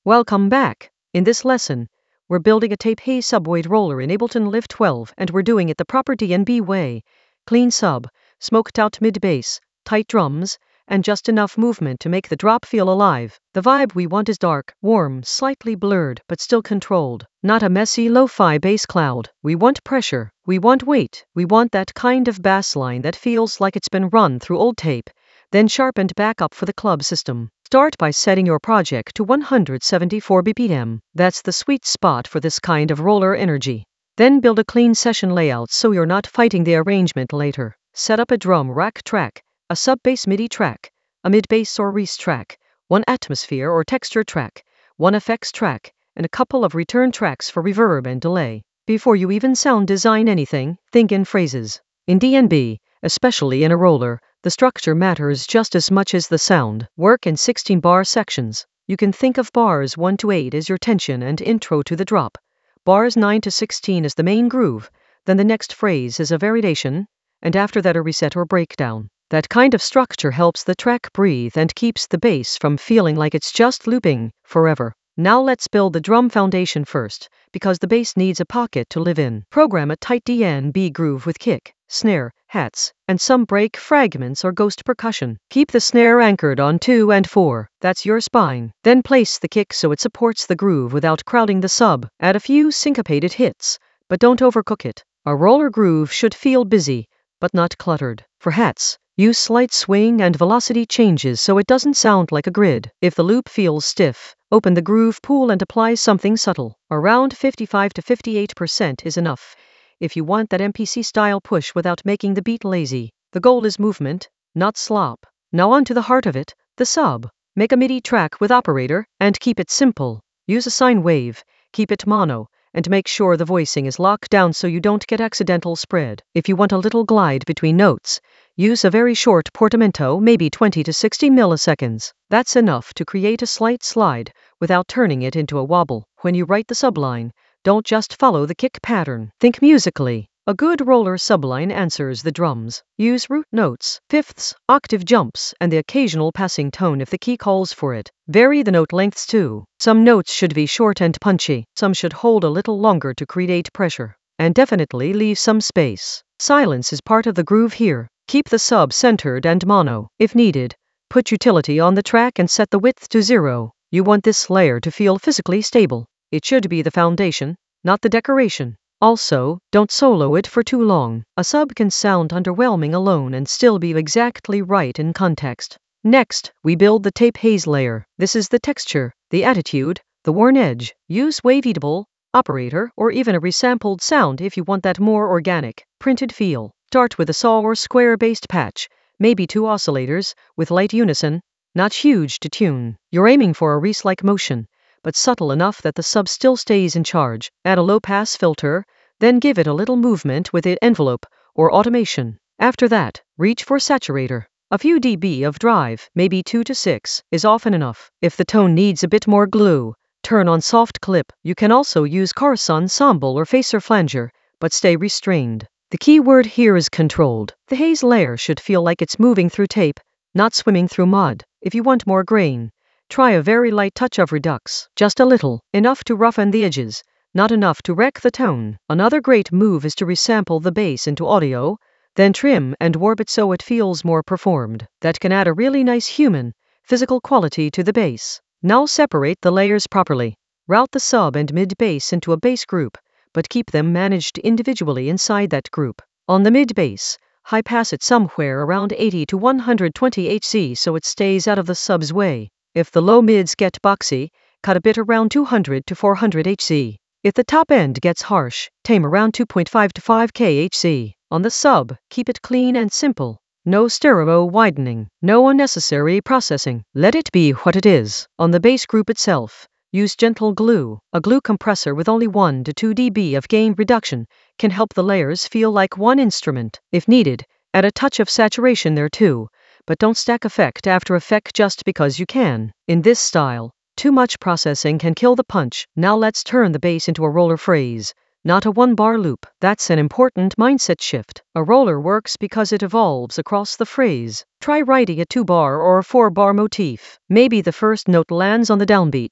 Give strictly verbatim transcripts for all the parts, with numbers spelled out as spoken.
Welcome back. In this lesson, we're building a tape haze subweight roller in Ableton Live twelve, and we're doing it the proper D and B way. Clean sub, smoked out mid bass, tight drums, and just enough movement to make the drop feel alive. The vibe we want is dark, warm, slightly blurred, but still controlled. Not a messy lo-fi bass cloud. We want pressure. We want weight. We want that kind of bass line that feels like it's been run through old tape, then sharpened back up for the club system. Start by setting your project to one hundred seventy-four B P M. That's the sweet spot for this kind of roller energy. Then build a clean session layout so you're not fighting the arrangement later. Set up a drum rack track, a sub-bass MIDI track, a mid-bass or Reese track, one atmosphere or texture track, one effects track, and a couple of return tracks for reverb and delay. Before you even sound design anything, think in phrases. In D and B, especially in a roller, the structure matters just as much as the sound. Work in sixteen bar sections. You can think of bars one to eight as your tension and intro to the drop. Bars nine to sixteen as the main groove, then the next phrase is a variation, and after that a reset or breakdown. That kind of structure helps the track breathe and keeps the bass from feeling like it's just looping forever. Now let's build the drum foundation first, because the bass needs a pocket to live in. Program a tight D and B groove with kick, snare, hats, and some break fragments or ghost percussion. Keep the snare anchored on two and four. That's your spine. Then place the kick so it supports the groove without crowding the sub. Add a few syncopated hits, but don't overcook it. A roller groove should feel busy, but not cluttered. For hats, use slight swing and velocity changes so it doesn't sound like a grid. If the loop feels stiff, open the groove pool and apply something subtle. Around fifty-five to fifty-eight percent is enough if you want that M P C-style push without making the beat lazy. The goal is movement, not slop. Now on to the heart of it, the sub. Make a MIDI track with operator, and keep it simple. Use a sine wave, keep it mono, and make sure the voicing is locked down so you don't get accidental spread. If you want a little glide between notes, use a very short portamento, maybe twenty to sixty milliseconds. That's enough to create a slight slide without turning it into a wobble. When you write the subline, don't just follow the kick pattern. Think musically. A good roller subline answers the drums. Use root notes, fifths, octave jumps, and the occasional passing tone if the key calls for it. Vary the note lengths too. Some notes should be short and punchy. Some should hold a little longer to create pressure. And definitely leave some space. Silence is part of the groove here. Keep the sub centered and mono. If needed, put utility on the track and set the width to zero. You want this layer to feel physically stable. It should be the foundation, not the decoration. Also, don't solo it for too long. A sub can sound underwhelming alone and still be exactly right in context. Next, we build the tape haze layer. This is the texture, the attitude, the worn edge. Use waveedable, operator, or even a resampled sound if you want that more organic, printed feel. Start with a saw or square-based patch, maybe two oscillators, with light unison, not huge to tune. You're aiming for a Reese-like motion, but subtle enough that the sub still stays in charge. Add a low-pass filter, then give it a little movement with the envelope or automation. After that, reach for saturator. A few dB of drive, maybe two to six, is often enough. If the tone needs a bit more glue, turn on soft clip. You can also use chorus ensemble or phaser flanger, but stay restrained. The key word here is controlled. The haze layer should feel like it's moving through tape, not swimming through mud. If you want more grain, try a very light touch of redux, just a little, enough to roughen the edges, not enough to wreck the tone. Another great move is to resample the bass into audio, then trim and warp it so it feels more performed. That can add a really nice human, physical quality to the bass. Now separate the layers properly. Route the sub and mid bass into a bass group, but keep them managed individually inside that group. On the mid bass, high pass it somewhere around eighty to one hundred twenty hertz so it stays out of the sub's way. If the low mids get boxy, cut a bit around two hundred to four hundred hertz. If the top end gets harsh, tame around two point five to five kilohertz. On the sub, keep it clean and simple. No stereo widening, no unnecessary processing. Let it be what it is. On the bass group itself, use gentle glue. A glue compressor with only one to two dB of gain reduction can help the layers feel like one instrument. If needed, add a touch of saturation there too, but don't stack effect after effect just because you can. In this style, too much processing can kill the punch. Now let's turn the bass into a roller phrase, not a one-bar loop. That's an important mindset shift. A roller works because it evolves across the phrase. Try writing a two-bar or a four-bar motif. Maybe the first note lands on the downbeat,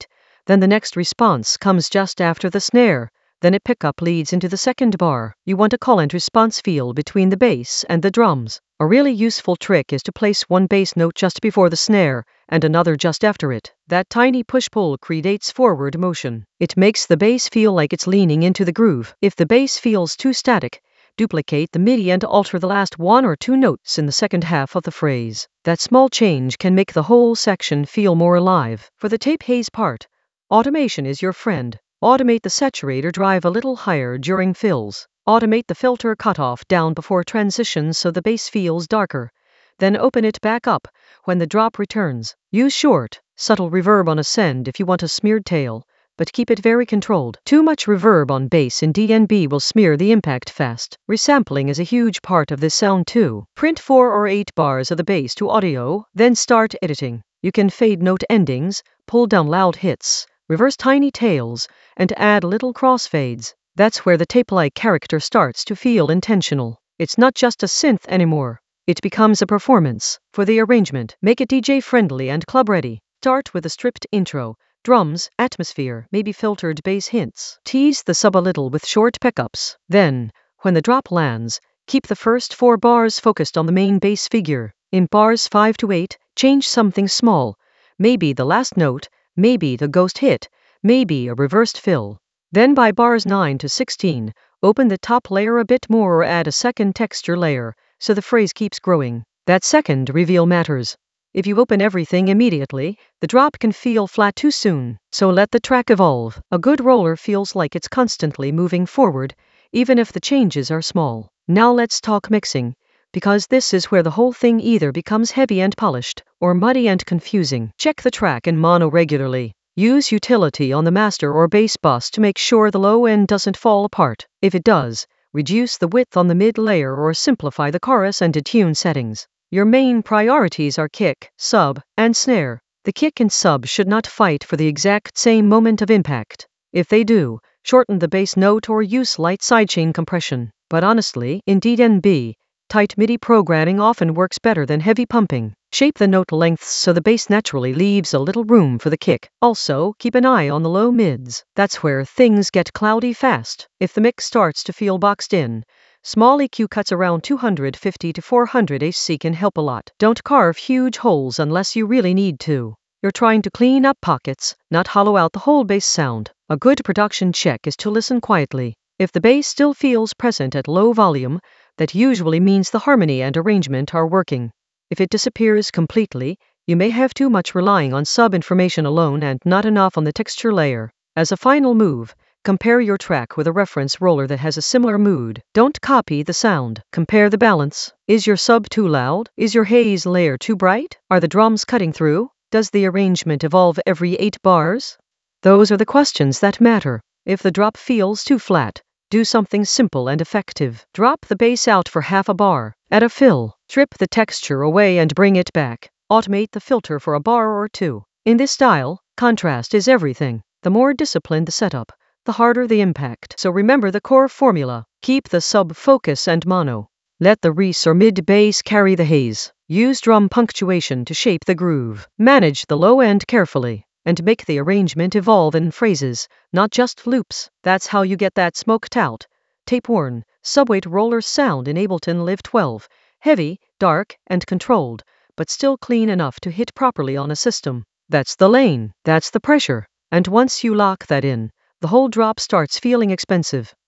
Then the next response comes just after the snare. Then a pickup leads into the second bar. You want a call and response feel between the bass and the drums. A really useful trick is to place one bass note just before the snare and another just after it. That tiny push-pull creates forward motion. It makes the bass feel like it's leaning into the groove. If the bass feels too static, duplicate the MIDI and alter the last one or two notes in the second half of the phrase. That small change can make the whole section feel more alive. For the tape haze part, automation is your friend. Automate the saturator drive a little higher during fills. Automate the filter cutoff down before transitions so the bass feels darker. Then open it back up when the drop returns. Use short, subtle reverb on ascend if you want a smeared tail, but keep it very controlled. Too much reverb on bass in D N B will smear the impact fast. Resampling is a huge part of this sound too. Print four or eight bars of the bass to audio, then start editing. You can fade note endings, pull down loud hits, reverse tiny tails, and add little crossfades. That's where the tape-like character starts to feel intentional. It's not just a synth anymore. It becomes a performance. For the arrangement, make it D J-friendly and club-ready. Start with a stripped intro, drums, atmosphere, maybe filtered bass hints. Tease the sub a little with short pickups. Then, when the drop lands, keep the first four bars focused on the main bass figure. In bars five to eight, change something small. Maybe the last note, maybe the ghost hit, maybe a reversed fill. Then by bars nine to sixteen, open the top layer a bit more or add a second texture layer, so the phrase keeps growing. That second reveal matters. If you open everything immediately, the drop can feel flat too soon, so let the track evolve. A good roller feels like it's constantly moving forward, even if the changes are small. Now let's talk mixing, because this is where the whole thing either becomes heavy and polished, or muddy and confusing. Check the track in mono regularly. Use utility on the master or bass bus to make sure the low end doesn't fall apart. If it does, reduce the width on the mid layer or simplify the chorus and detune settings. Your main priorities are kick, sub, and snare. The kick and sub should not fight for the exact same moment of impact. If they do, shorten the bass note or use light sidechain compression. But honestly, in D N B, tight MIDI programming often works better than heavy pumping. Shape the note lengths so the bass naturally leaves a little room for the kick. Also, keep an eye on the low mids. That's where things get cloudy fast. If the mix starts to feel boxed in, small E Q cuts around two fifty to four hundred A C can help a lot. Don't carve huge holes unless you really need to. You're trying to clean up pockets, not hollow out the whole bass sound. A good production check is to listen quietly. If the bass still feels present at low volume, that usually means the harmony and arrangement are working. If it disappears completely, you may have too much relying on sub information alone and not enough on the texture layer. As a final move, compare your track with a reference roller that has a similar mood. Don't copy the sound. Compare the balance. Is your sub too loud? Is your haze layer too bright? Are the drums cutting through? Does the arrangement evolve every eight bars? Those are the questions that matter. If the drop feels too flat, do something simple and effective. Drop the bass out for half a bar. Add a fill. Strip the texture away and bring it back. Automate the filter for a bar or two. In this style, contrast is everything. The more disciplined the setup, the harder the impact. So remember the core formula. Keep the sub focus and mono. Let the res or mid bass carry the haze. Use drum punctuation to shape the groove. Manage the low end carefully, and make the arrangement evolve in phrases, not just loops. That's how you get that smoked out, tape-worn, subweight roller sound in Ableton Live twelve. Heavy, dark, and controlled, but still clean enough to hit properly on a system. That's the lane. That's the pressure. And once you lock that in, the whole drop starts feeling expensive.